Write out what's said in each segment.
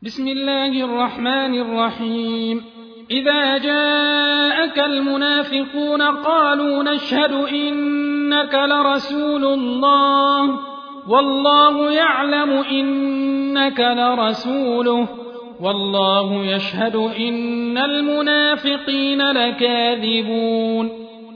بسم الله الرحمن الرحيم. إذا جاءك المنافقون قالوا نشهد إنك لرسول الله والله يعلم إنك لرسوله والله يشهد إن المنافقين لكاذبون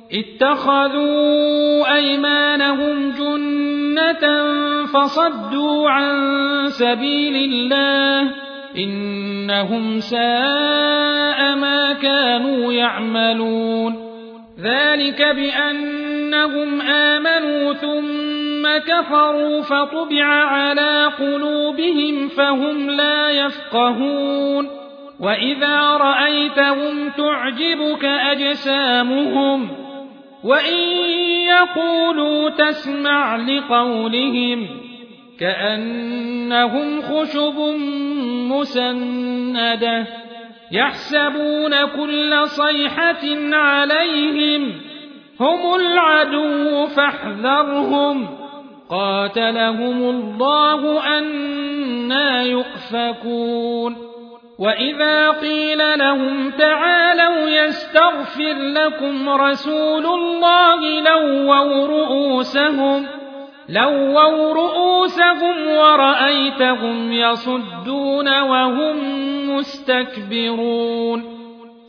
اتخذوا أيمانهم جنة فصدوا عن سبيل الله إنهم ساء ما كانوا يعملون ذلك بأنهم آمنوا ثم كفروا فطبع على قلوبهم فهم لا يفقهون وإذا رأيتهم تعجبك أجسامهم وإن يقولوا تسمع لقولهم كأنهم خشب مسندة يحسبون كل صيحة عليهم هم العدو فاحذرهم قاتلهم الله أنى يؤفكون وإذا قيل لهم تعالوا يستغفر لكم رسول الله لووا رؤوسهم ورأيتهم يصدون وهم مستكبرون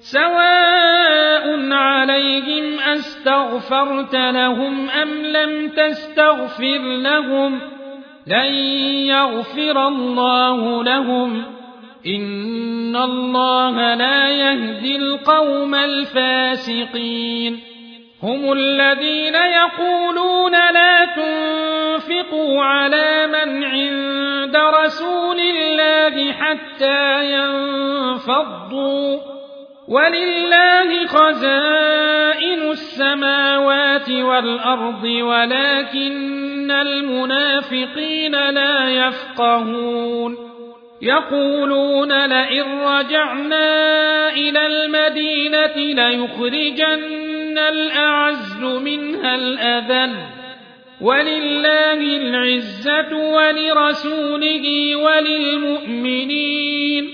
سواء عليهم أستغفرت لهم أم لم تستغفر لهم لن يغفر الله لهم إن الله لا يهدي القوم الفاسقين هم الذين يقولون لا تنفقوا على من عند رسول الله حتى ينفضوا ولله خزائن السماوات والأرض ولكن المنافقين لا يفقهون يقولون لئن رجعنا إلى المدينة ليخرجن الأعز منها الأذل ولله العزة ولرسوله وللمؤمنين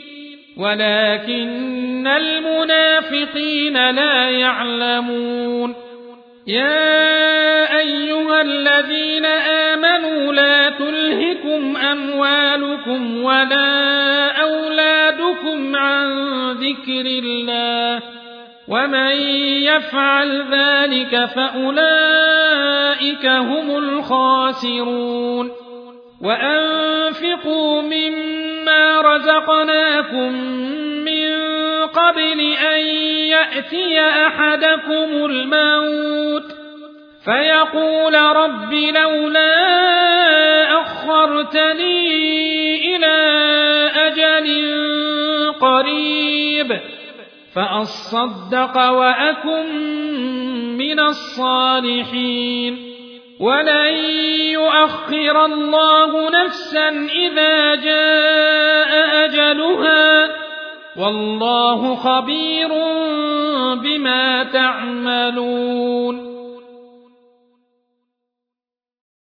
ولكن المنافقين لا يعلمون يا أيها الذين آمنوا لا تلهكم أموالكم ولا أولادكم عن ذكر الله ومن يفعل ذلك فأولئك هم الخاسرون وأنفقوا مما رزقناكم من قبل أن يأتي أحدكم الموت فيقول رب لولا أخرتني إلى أجل قريب فأصدق وأكن من الصالحين ولن يؤخر الله نفسا إذا جاء أجلها والله خبير بما تعملون